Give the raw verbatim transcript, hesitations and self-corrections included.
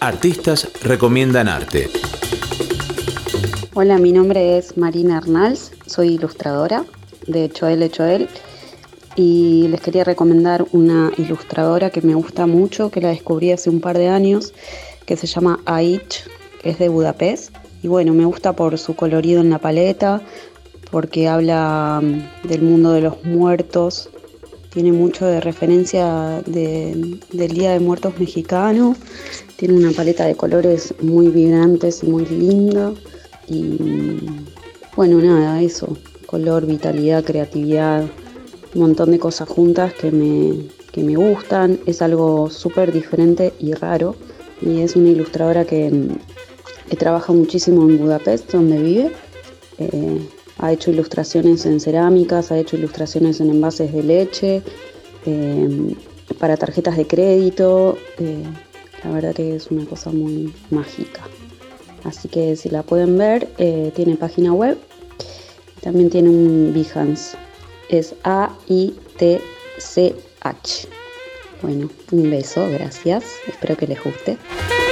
Artistas recomiendan arte. Hola, mi nombre es Marina Arnals, soy ilustradora de Choel Choel y les quería recomendar una ilustradora que me gusta mucho, que la descubrí hace un par de años, que se llama Aich, que es de Budapest. Y bueno, me gusta por su colorido en la paleta, porque habla del mundo de los muertos, tiene mucho de referencia de, del Día de Muertos mexicano, tiene una paleta de colores muy vibrantes y muy linda. Y bueno, nada, eso, color, vitalidad, creatividad, un montón de cosas juntas que me, que me gustan. Es algo súper diferente y raro, y es una ilustradora que, que trabaja muchísimo en Budapest, donde vive. Eh, ha hecho ilustraciones en cerámicas, ha hecho ilustraciones en envases de leche, eh, para tarjetas de crédito. Eh, la verdad que es una cosa muy mágica. Así que si la pueden ver, eh, tiene página web, también tiene un Behance, es A I T C H. Bueno, un beso, gracias, espero que les guste.